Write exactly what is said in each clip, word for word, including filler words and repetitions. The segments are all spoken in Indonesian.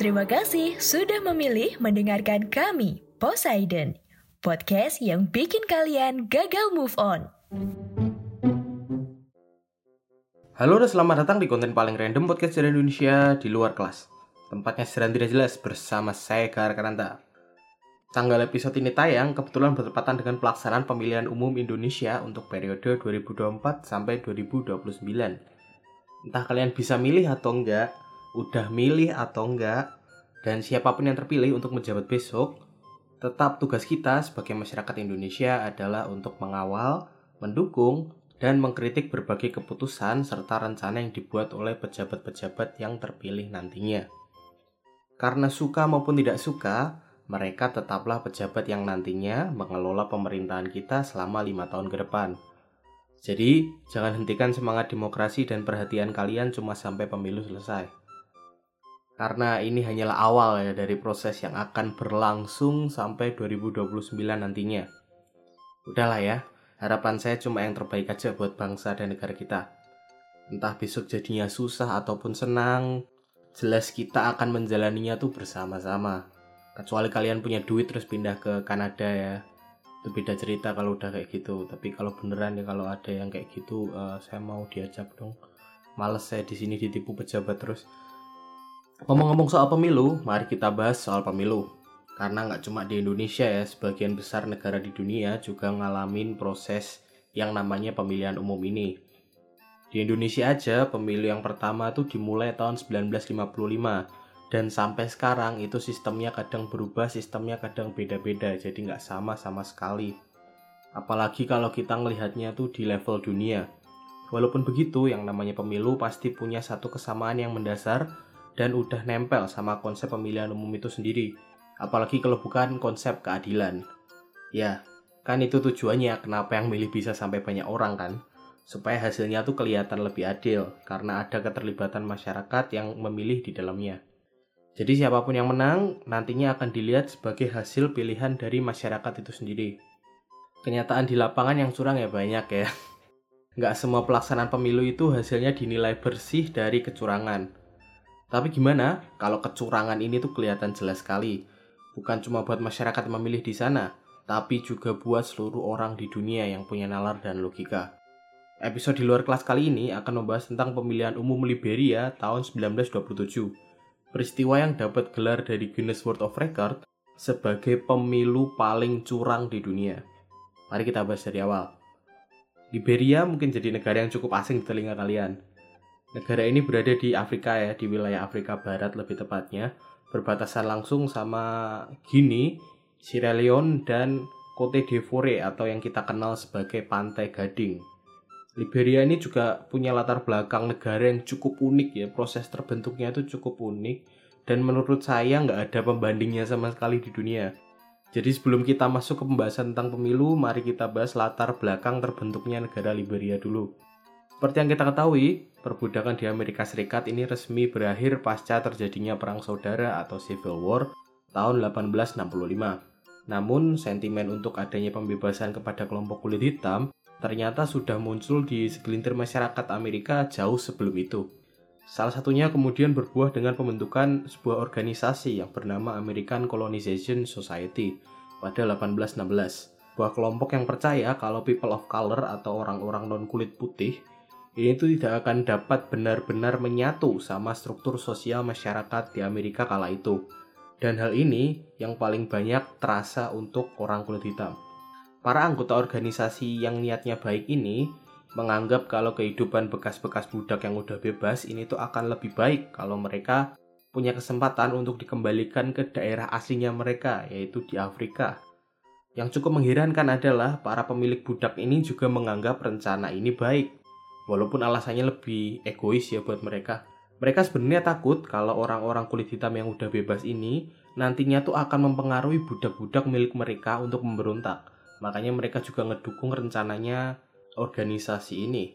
Terima kasih sudah memilih mendengarkan kami, Poseidon, podcast yang bikin kalian gagal move on. Halo dan selamat datang di konten paling random podcast dari Indonesia di luar kelas. Tempatnya sedang tidak jelas bersama saya, Kar Karanta. Tanggal episode ini tayang kebetulan bertepatan dengan pelaksanaan pemilihan umum Indonesia untuk periode dua ribu dua puluh empat sampai dua ribu dua puluh sembilan. Entah kalian bisa milih atau enggak, udah milih atau enggak, dan siapapun yang terpilih untuk menjabat besok, tetap tugas kita sebagai masyarakat Indonesia adalah untuk mengawal, mendukung, dan mengkritik berbagai keputusan serta rencana yang dibuat oleh pejabat-pejabat yang terpilih nantinya. Karena suka maupun tidak suka, mereka tetaplah pejabat yang nantinya mengelola pemerintahan kita selama lima tahun ke depan. Jadi, jangan hentikan semangat demokrasi dan perhatian kalian cuma sampai pemilu selesai. Karena ini hanyalah awal ya dari proses yang akan berlangsung sampai dua ribu dua puluh sembilan nantinya. Udahlah ya, harapan saya cuma yang terbaik aja buat bangsa dan negara kita. Entah besok jadinya susah ataupun senang, jelas kita akan menjalaninya tuh bersama-sama. Kecuali kalian punya duit terus pindah ke Kanada ya, itu beda cerita kalau udah kayak gitu. Tapi kalau beneran ya, kalau ada yang kayak gitu, uh, saya mau diajak dong. Males saya di sini ditipu pejabat terus. Ngomong-ngomong soal pemilu, mari kita bahas soal pemilu. Karena nggak cuma di Indonesia ya, sebagian besar negara di dunia juga ngalamin proses yang namanya pemilihan umum ini. Di Indonesia aja, pemilu yang pertama tuh dimulai tahun sembilan belas lima puluh lima. Dan sampai sekarang itu sistemnya kadang berubah, sistemnya kadang beda-beda, jadi nggak sama sama sekali. Apalagi kalau kita ngelihatnya tuh di level dunia. Walaupun begitu, yang namanya pemilu pasti punya satu kesamaan yang mendasar dan udah nempel sama konsep pemilihan umum itu sendiri. Apalagi kalau bukan konsep keadilan. Ya, kan itu tujuannya kenapa yang milih bisa sampai banyak orang kan? Supaya hasilnya tuh kelihatan lebih adil, karena ada keterlibatan masyarakat yang memilih di dalamnya. Jadi siapapun yang menang, nantinya akan dilihat sebagai hasil pilihan dari masyarakat itu sendiri. Kenyataan di lapangan yang curang ya banyak ya. Nggak semua pelaksanaan pemilu itu hasilnya dinilai bersih dari kecurangan. Tapi gimana kalau kecurangan ini tuh kelihatan jelas sekali. Bukan cuma buat masyarakat yang memilih di sana, tapi juga buat seluruh orang di dunia yang punya nalar dan logika. Episode di luar kelas kali ini akan membahas tentang pemilihan umum Liberia tahun sembilan belas dua puluh tujuh. Peristiwa yang dapat gelar dari Guinness World of Record sebagai pemilu paling curang di dunia. Mari kita bahas dari awal. Liberia mungkin jadi negara yang cukup asing di telinga kalian. Negara ini berada di Afrika ya, di wilayah Afrika Barat lebih tepatnya, berbatasan langsung sama Guinea, Sierra Leone, dan Cote d'Ivoire atau yang kita kenal sebagai Pantai Gading. Liberia ini juga punya latar belakang negara yang cukup unik ya, proses terbentuknya itu cukup unik dan menurut saya nggak ada pembandingnya sama sekali di dunia. Jadi sebelum kita masuk ke pembahasan tentang pemilu, mari kita bahas latar belakang terbentuknya negara Liberia dulu. Seperti yang kita ketahui, perbudakan di Amerika Serikat ini resmi berakhir pasca terjadinya Perang Saudara atau Civil War tahun delapan belas enam puluh lima. Namun, sentimen untuk adanya pembebasan kepada kelompok kulit hitam ternyata sudah muncul di segelintir masyarakat Amerika jauh sebelum itu. Salah satunya kemudian berbuah dengan pembentukan sebuah organisasi yang bernama American Colonization Society pada delapan belas enam belas. Sebuah kelompok yang percaya kalau people of color atau orang-orang non-kulit putih ini tuh tidak akan dapat benar-benar menyatu sama struktur sosial masyarakat di Amerika kala itu. Dan hal ini yang paling banyak terasa untuk orang kulit hitam. Para anggota organisasi yang niatnya baik ini menganggap kalau kehidupan bekas-bekas budak yang udah bebas ini tuh akan lebih baik kalau mereka punya kesempatan untuk dikembalikan ke daerah aslinya mereka, yaitu di Afrika. Yang cukup mengherankan adalah para pemilik budak ini juga menganggap rencana ini baik, walaupun alasannya lebih egois ya buat mereka. Mereka sebenarnya takut kalau orang-orang kulit hitam yang udah bebas ini nantinya tuh akan mempengaruhi budak-budak milik mereka untuk memberontak. Makanya mereka juga ngedukung rencananya organisasi ini.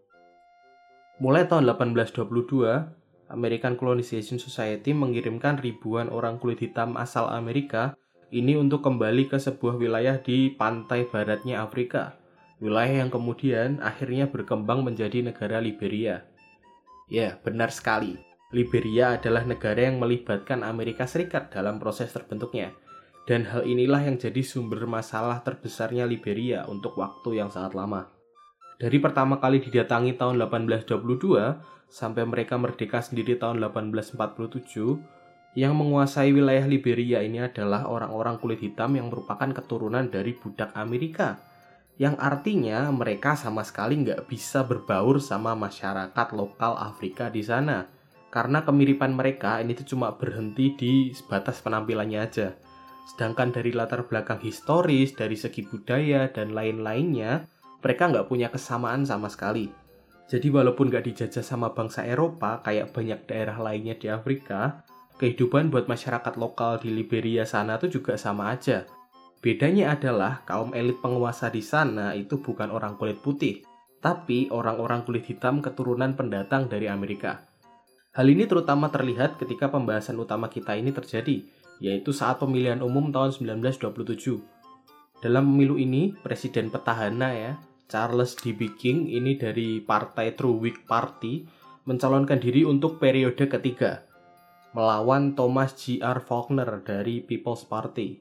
Mulai tahun delapan belas dua puluh dua, American Colonization Society mengirimkan ribuan orang kulit hitam asal Amerika ini untuk kembali ke sebuah wilayah di pantai baratnya Afrika. Wilayah yang kemudian akhirnya berkembang menjadi negara Liberia. Ya, benar sekali. Liberia adalah negara yang melibatkan Amerika Serikat dalam proses terbentuknya. Dan hal inilah yang jadi sumber masalah terbesarnya Liberia untuk waktu yang sangat lama. Dari pertama kali didatangi tahun delapan belas dua puluh dua sampai mereka merdeka sendiri tahun delapan belas empat puluh tujuh, yang menguasai wilayah Liberia ini adalah orang-orang kulit hitam yang merupakan keturunan dari budak Amerika. Yang artinya mereka sama sekali nggak bisa berbaur sama masyarakat lokal Afrika di sana. Karena kemiripan mereka ini tuh cuma berhenti di sebatas penampilannya aja. Sedangkan dari latar belakang historis, dari segi budaya, dan lain-lainnya, mereka nggak punya kesamaan sama sekali. Jadi walaupun nggak dijajah sama bangsa Eropa, kayak banyak daerah lainnya di Afrika, kehidupan buat masyarakat lokal di Liberia sana tuh juga sama aja. Bedanya adalah kaum elit penguasa di sana itu bukan orang kulit putih, tapi orang-orang kulit hitam keturunan pendatang dari Amerika. Hal ini terutama terlihat ketika pembahasan utama kita ini terjadi, yaitu saat pemilihan umum tahun sembilan belas dua puluh tujuh. Dalam pemilu ini, Presiden petahana ya, Charles D B King ini dari partai True Whig Party mencalonkan diri untuk periode ketiga, melawan Thomas G R Faulkner dari People's Party.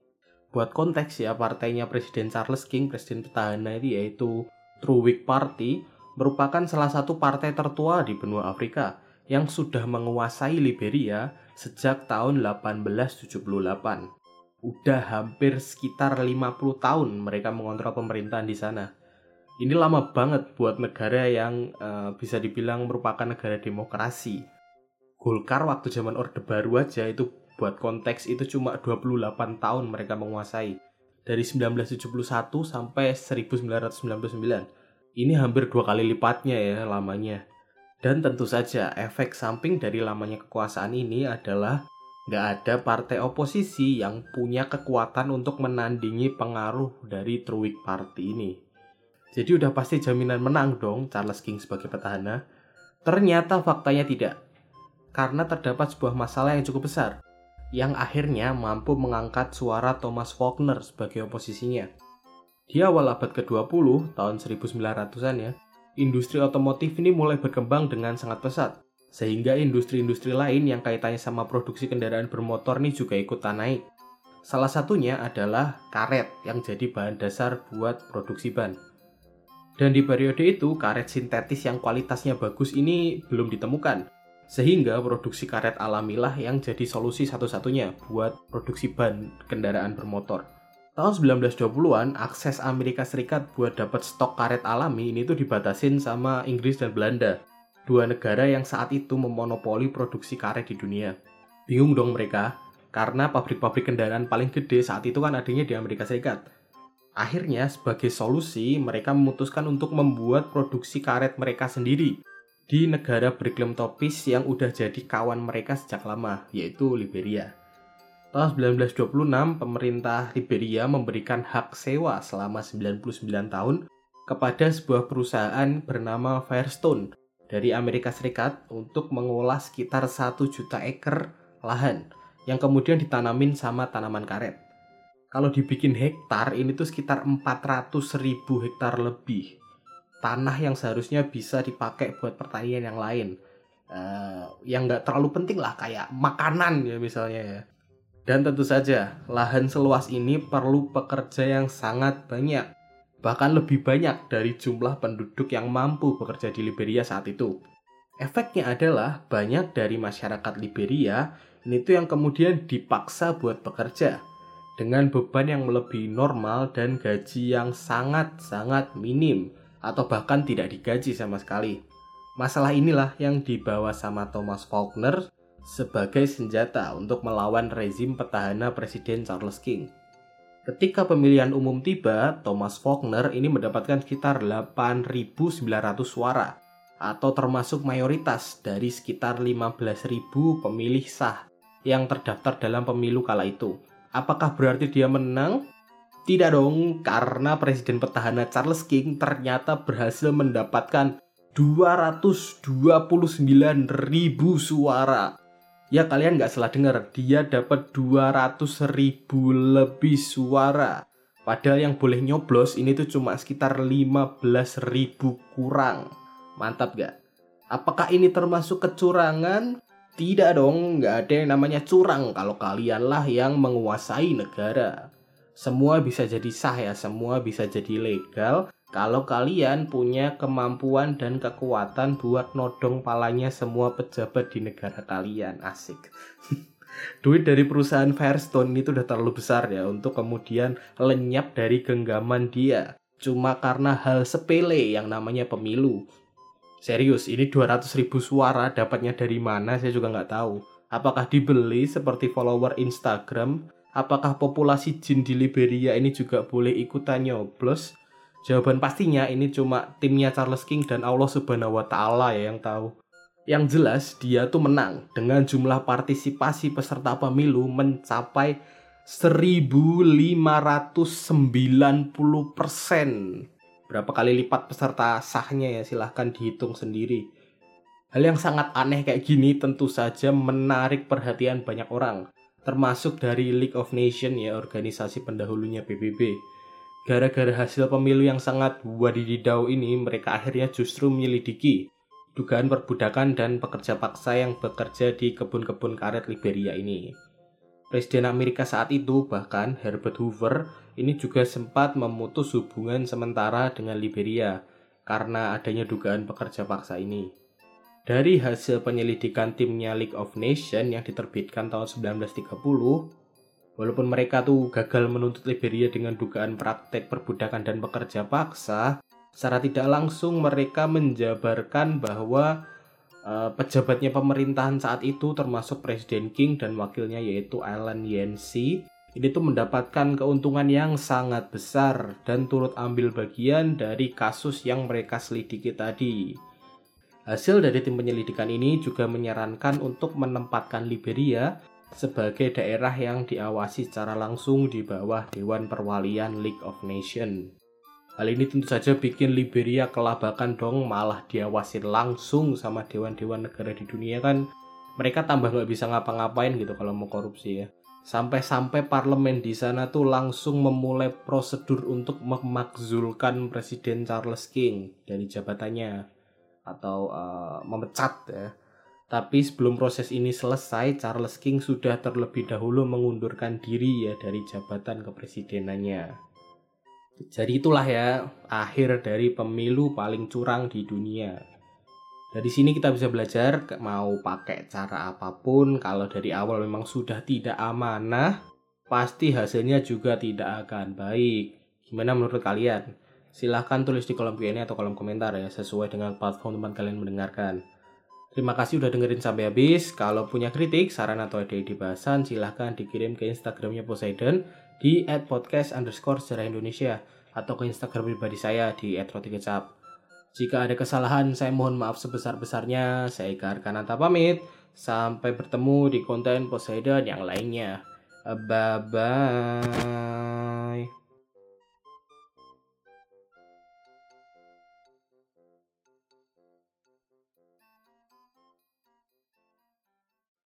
Buat konteks ya, partainya Presiden Charles King, Presiden petahana itu yaitu True Whig Party, merupakan salah satu partai tertua di benua Afrika yang sudah menguasai Liberia sejak tahun delapan belas tujuh puluh delapan. Udah hampir sekitar lima puluh tahun mereka mengontrol pemerintahan di sana. Ini lama banget buat negara yang uh, bisa dibilang merupakan negara demokrasi. Golkar waktu zaman Orde Baru aja itu buat konteks itu cuma dua puluh delapan tahun mereka menguasai. Dari sembilan belas tujuh puluh satu sampai seribu sembilan ratus sembilan puluh sembilan. Ini hampir dua kali lipatnya ya lamanya. Dan tentu saja efek samping dari lamanya kekuasaan ini adalah nggak ada partai oposisi yang punya kekuatan untuk menandingi pengaruh dari True Whig Party ini. Jadi udah pasti jaminan menang dong Charles King sebagai petahana. Ternyata faktanya tidak. Karena terdapat sebuah masalah yang cukup besar, yang akhirnya mampu mengangkat suara Thomas Faulkner sebagai oposisinya. Di awal abad ke dua puluh, tahun seribu sembilan ratusan ya, industri otomotif ini mulai berkembang dengan sangat pesat, sehingga industri-industri lain yang kaitannya sama produksi kendaraan bermotor ini juga ikutan naik. Salah satunya adalah karet yang jadi bahan dasar buat produksi ban. Dan di periode itu, karet sintetis yang kualitasnya bagus ini belum ditemukan, sehingga produksi karet alamilah yang jadi solusi satu-satunya buat produksi ban kendaraan bermotor. Tahun sembilan belas dua puluhan, akses Amerika Serikat buat dapat stok karet alami ini tuh dibatasin sama Inggris dan Belanda. Dua negara yang saat itu memonopoli produksi karet di dunia. Bingung dong mereka, karena pabrik-pabrik kendaraan paling gede saat itu kan adanya di Amerika Serikat. Akhirnya, sebagai solusi, mereka memutuskan untuk membuat produksi karet mereka sendiri di negara beriklim tropis yang udah jadi kawan mereka sejak lama, yaitu Liberia. Tahun sembilan belas dua puluh enam, pemerintah Liberia memberikan hak sewa selama sembilan puluh sembilan tahun kepada sebuah perusahaan bernama Firestone dari Amerika Serikat untuk mengolah sekitar satu juta ekor lahan yang kemudian ditanamin sama tanaman karet. Kalau dibikin hektar, ini tuh sekitar empat ratus ribu hektar lebih. Tanah yang seharusnya bisa dipakai buat pertanian yang lain. Uh, yang nggak terlalu penting lah, kayak makanan ya misalnya ya. Dan tentu saja, lahan seluas ini perlu pekerja yang sangat banyak. Bahkan lebih banyak dari jumlah penduduk yang mampu bekerja di Liberia saat itu. Efeknya adalah banyak dari masyarakat Liberia ini tuh yang kemudian dipaksa buat bekerja dengan beban yang melebihi normal dan gaji yang sangat-sangat minim atau bahkan tidak digaji sama sekali. Masalah inilah yang dibawa sama Thomas Faulkner sebagai senjata untuk melawan rezim petahana Presiden Charles King. Ketika pemilihan umum tiba, Thomas Faulkner ini mendapatkan sekitar delapan ribu sembilan ratus suara, atau termasuk mayoritas dari sekitar lima belas ribu pemilih sah yang terdaftar dalam pemilu kala itu. Apakah berarti dia menang? Tidak dong, karena Presiden petahana Charles King ternyata berhasil mendapatkan dua ratus dua puluh sembilan ribu suara. Ya kalian gak salah dengar, dia dapat dua ratus ribu lebih suara. Padahal yang boleh nyoblos ini tuh cuma sekitar lima belas ribu kurang. Mantap gak? Apakah ini termasuk kecurangan? Tidak dong, nggak ada yang namanya curang kalau kalianlah yang menguasai negara. Semua bisa jadi sah ya, semua bisa jadi legal kalau kalian punya kemampuan dan kekuatan buat nodong palanya semua pejabat di negara kalian. Asik. Duit dari perusahaan Firestone itu udah terlalu besar ya untuk kemudian lenyap dari genggaman dia. Cuma karena hal sepele yang namanya pemilu. Serius, ini dua ratus ribu suara dapatnya dari mana saya juga nggak tahu. Apakah dibeli seperti follower Instagram? Apakah populasi jin di Liberia ini juga boleh ikutan nyoblos? Jawaban pastinya ini cuma timnya Charles King dan Allah Subhanahu wa Ta'ala ya yang tahu. Yang jelas dia tuh menang dengan jumlah partisipasi peserta pemilu mencapai seribu lima ratus sembilan puluh persen. Berapa kali lipat peserta sahnya ya, silahkan dihitung sendiri. Hal yang sangat aneh kayak gini tentu saja menarik perhatian banyak orang, termasuk dari League of Nations ya, organisasi pendahulunya P B B. Gara-gara hasil pemilu yang sangat wadididau ini, mereka akhirnya justru menyelidiki dugaan perbudakan dan pekerja paksa yang bekerja di kebun-kebun karet Liberia ini. Presiden Amerika saat itu, bahkan Herbert Hoover, ini juga sempat memutus hubungan sementara dengan Liberia karena adanya dugaan pekerja paksa ini. Dari hasil penyelidikan timnya League of Nations yang diterbitkan tahun sembilan belas tiga puluh, walaupun mereka tuh gagal menuntut Liberia dengan dugaan praktek perbudakan dan pekerja paksa, secara tidak langsung mereka menjabarkan bahwa uh, pejabatnya pemerintahan saat itu termasuk Presiden King dan wakilnya yaitu Allen Yancey ini tuh mendapatkan keuntungan yang sangat besar dan turut ambil bagian dari kasus yang mereka selidiki tadi. Hasil dari tim penyelidikan ini juga menyarankan untuk menempatkan Liberia sebagai daerah yang diawasi secara langsung di bawah Dewan Perwalian League of Nations. Hal ini tentu saja bikin Liberia kelabakan dong, malah diawasin langsung sama dewan-dewan negara di dunia kan. Mereka tambah nggak bisa ngapa-ngapain gitu kalau mau korupsi ya. Sampai-sampai parlemen di sana tuh langsung memulai prosedur untuk memakzulkan Presiden Charles King dari jabatannya atau uh, memecat ya. Tapi sebelum proses ini selesai, Charles King sudah terlebih dahulu mengundurkan diri ya dari jabatan kepresidenannya. Jadi itulah ya akhir dari pemilu paling curang di dunia. Dari sini kita bisa belajar mau pakai cara apapun, kalau dari awal memang sudah tidak amanah, pasti hasilnya juga tidak akan baik. Gimana menurut kalian? Silahkan tulis di kolom Q and A atau kolom komentar ya, sesuai dengan platform tempat kalian mendengarkan. Terima kasih udah dengerin sampai habis. Kalau punya kritik, saran atau ide bahasan, silahkan dikirim ke Instagramnya Poseidon di et podcast underscore sejarah Indonesia atau ke Instagram pribadi saya di et roti kecap. Jika ada kesalahan, saya mohon maaf sebesar-besarnya. Saya Ika Arkananta pamit. Sampai bertemu di konten Poseidon yang lainnya. Bye-bye.